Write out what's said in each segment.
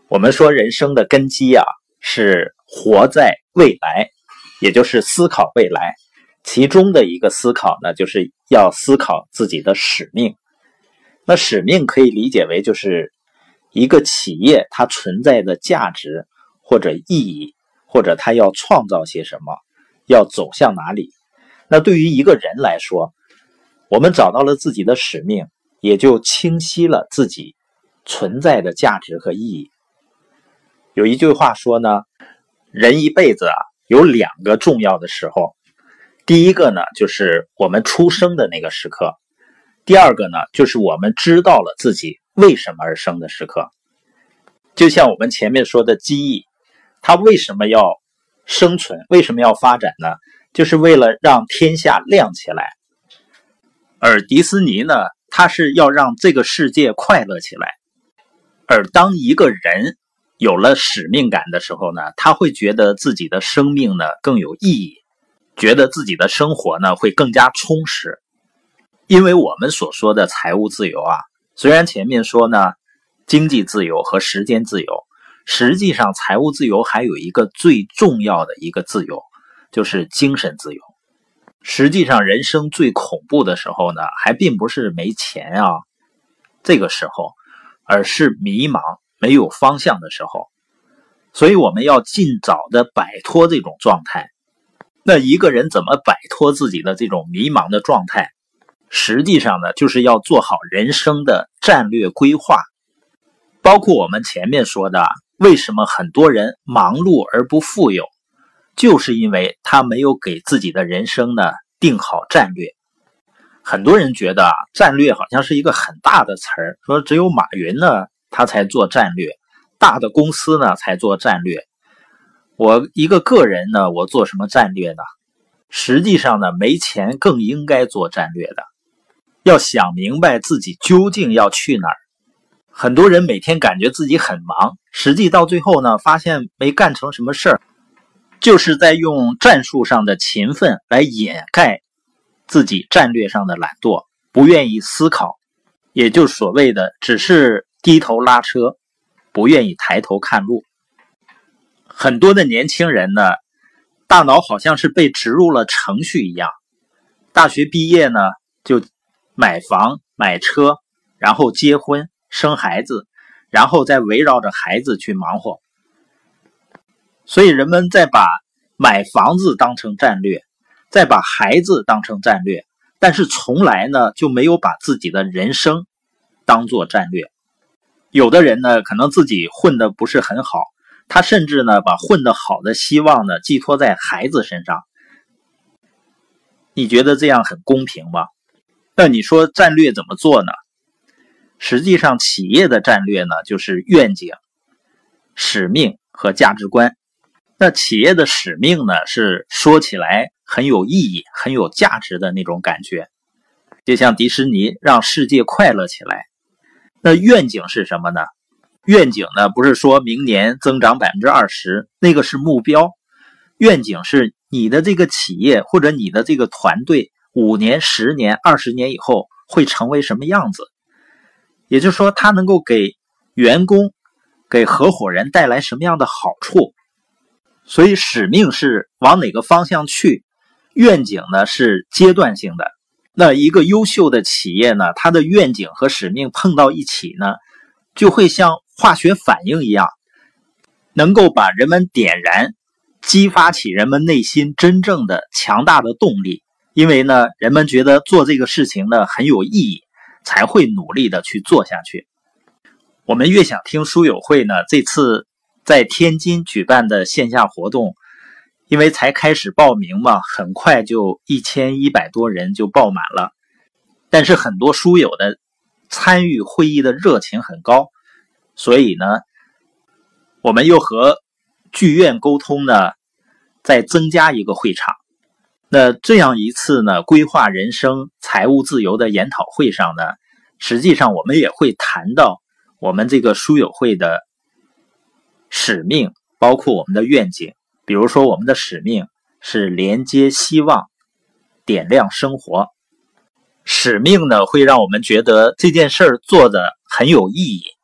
我们说人生的根基是活在未来，也就是思考未来。其中的一个思考呢，就是要思考自己的使命。那使命可以理解为就是一个企业它存在的价值或者意义，或者它要创造些什么，要走向哪里。那对于一个人来说，我们找到了自己的使命，也就清晰了自己存在的价值和意义。有一句话说呢，人一辈子有两个重要的时候。第一个呢，就是我们出生的那个时刻；第二个呢，就是我们知道了自己为什么而生的时刻。就像我们前面说的机翼，它为什么要生存，为什么要发展呢？就是为了让天下亮起来。而迪士尼呢，它是要让这个世界快乐起来。而当一个人有了使命感的时候呢，他会觉得自己的生命呢更有意义，觉得自己的生活呢会更加充实。因为我们所说的财务自由虽然前面说呢经济自由和时间自由，实际上财务自由还有一个最重要的一个自由，就是精神自由。实际上人生最恐怖的时候呢，还并不是没钱这个时候，而是迷茫没有方向的时候。所以我们要尽早的摆脱这种状态。那一个人怎么摆脱自己的这种迷茫的状态？实际上呢，就是要做好人生的战略规划。包括我们前面说的，为什么很多人忙碌而不富有，就是因为他没有给自己的人生呢定好战略。很多人觉得战略好像是一个很大的词儿，说只有马云呢他才做战略，大的公司呢才做战略。我一个个人呢，我做什么战略呢？实际上呢，没钱更应该做战略的。要想明白自己究竟要去哪儿。很多人每天感觉自己很忙，实际到最后呢，发现没干成什么事儿，就是在用战术上的勤奋来掩盖自己战略上的懒惰，不愿意思考，也就是所谓的只是低头拉车，不愿意抬头看路。很多的年轻人呢，大脑好像是被植入了程序一样，大学毕业呢就买房买车，然后结婚生孩子，然后再围绕着孩子去忙活。所以人们再把买房子当成战略，再把孩子当成战略，但是从来呢就没有把自己的人生当作战略。有的人呢可能自己混得不是很好，他甚至呢把混得好的希望呢寄托在孩子身上。你觉得这样很公平吗？那你说战略怎么做呢？实际上企业的战略呢就是愿景、使命和价值观。那企业的使命呢是说起来很有意义、很有价值的那种感觉，就像迪士尼让世界快乐起来。那愿景是什么呢？愿景呢不是说明年增长 20%， 那个是目标。愿景是你的这个企业或者你的这个团队5年、10年、20年以后会成为什么样子。也就是说它能够给员工、给合伙人带来什么样的好处。所以使命是往哪个方向去，愿景呢是阶段性的。那一个优秀的企业呢，它的愿景和使命碰到一起呢，就会像化学反应一样，能够把人们点燃，激发起人们内心真正的强大的动力。因为呢，人们觉得做这个事情呢很有意义，才会努力的去做下去。我们越想听书友会呢，这次在天津举办的线下活动，因为才开始报名嘛，很快就1100多人就爆满了。但是很多书友的参与会议的热情很高，所以呢，我们又和剧院沟通呢，再增加一个会场。那这样一次呢，规划人生财务自由的研讨会上呢，实际上我们也会谈到我们这个书友会的使命，包括我们的愿景。比如说我们的使命是连接希望，点亮生活。使命呢会让我们觉得这件事儿做得很有意义。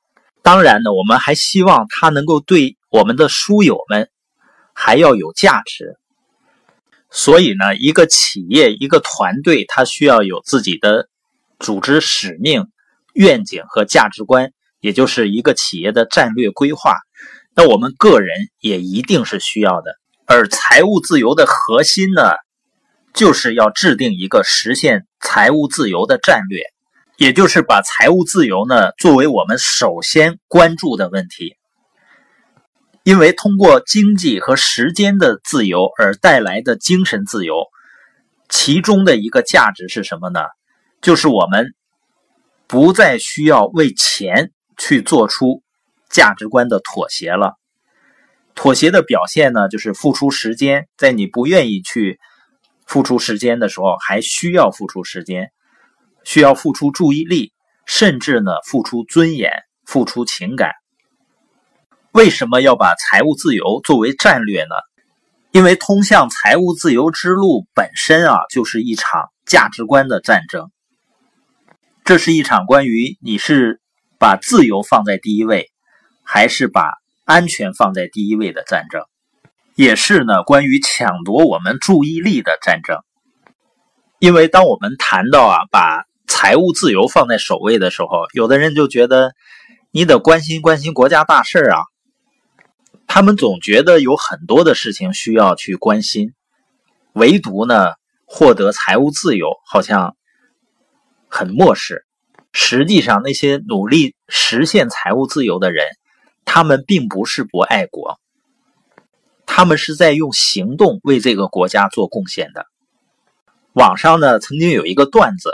当然呢，我们还希望它能够对我们的书友们还要有价值。所以呢，一个企业、一个团队，它需要有自己的组织使命、愿景和价值观，也就是一个企业的战略规划。那我们个人也一定是需要的。而财务自由的核心呢，就是要制定一个实现财务自由的战略，也就是把财务自由呢作为我们首先关注的问题。因为通过经济和时间的自由而带来的精神自由，其中的一个价值是什么呢？就是我们不再需要为钱去做出价值观的妥协了。妥协的表现呢，就是付出时间，在你不愿意去付出时间的时候，还需要付出时间，需要付出注意力，甚至呢付出尊严，付出情感。为什么要把财务自由作为战略呢？因为通向财务自由之路本身就是一场价值观的战争。这是一场关于你是把自由放在第一位，还是把安全放在第一位的战争，也是呢关于抢夺我们注意力的战争。因为当我们谈到把财务自由放在首位的时候，有的人就觉得你得关心关心国家大事他们总觉得有很多的事情需要去关心，唯独呢获得财务自由好像很漠视。实际上那些努力实现财务自由的人，他们并不是不爱国，他们是在用行动为这个国家做贡献的。网上呢曾经有一个段子，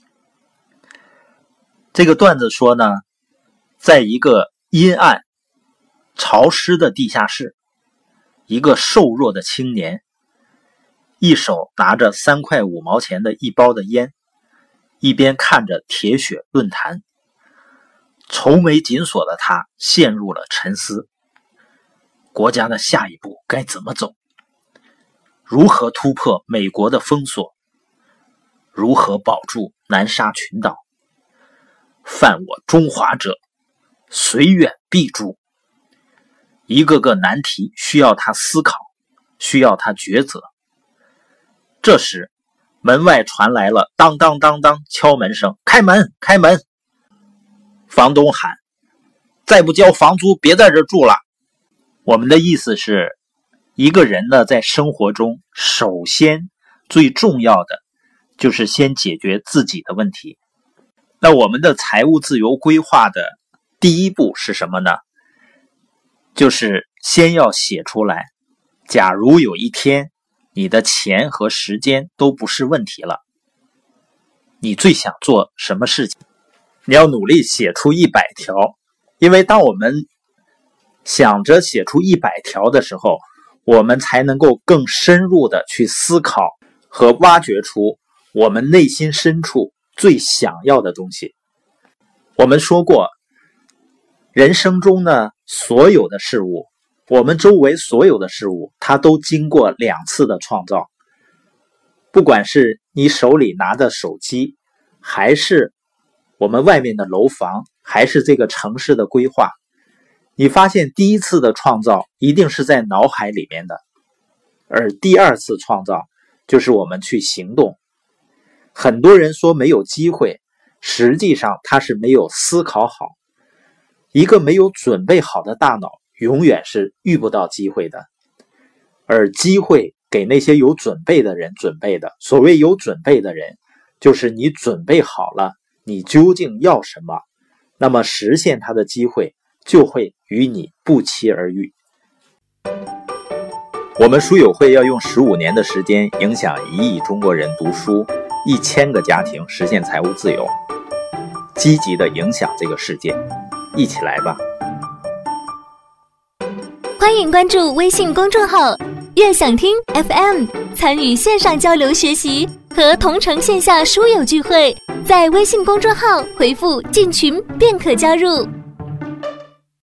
这个段子说呢，在一个阴暗潮湿的地下室，一个瘦弱的青年，一手拿着3块5毛钱的一包的烟，一边看着铁血论坛。愁眉紧锁的他陷入了沉思。国家的下一步该怎么走？如何突破美国的封锁？如何保住南沙群岛？犯我中华者，虽远必诛。一个个难题需要他思考，需要他抉择。这时门外传来了当当当当敲门声，开门开门。房东喊，再不交房租别在这住了。我们的意思是，一个人呢在生活中首先最重要的就是先解决自己的问题。那我们的财务自由规划的第一步是什么呢？就是先要写出来，假如有一天你的钱和时间都不是问题了，你最想做什么事情？你要努力写出100条，因为当我们想着写出100条的时候，我们才能够更深入的去思考和挖掘出我们内心深处最想要的东西。我们说过，人生中呢，所有的事物，我们周围所有的事物，它都经过2次的创造。不管是你手里拿的手机，还是我们外面的楼房，还是这个城市的规划，你发现第一次的创造一定是在脑海里面的，而第2次创造就是我们去行动。很多人说没有机会，实际上他是没有思考好。一个没有准备好的大脑永远是遇不到机会的，而机会给那些有准备的人准备的。所谓有准备的人，就是你准备好了你究竟要什么，那么实现它的机会就会与你不期而遇。我们书友会要用15年的时间影响1亿中国人读书，1000个家庭实现财务自由，积极的影响这个世界，一起来吧。 欢迎关注微信公众号悦享听 FM， 参与线上交流学习和同城线下书友聚会，在微信公众号回复进群便可加入。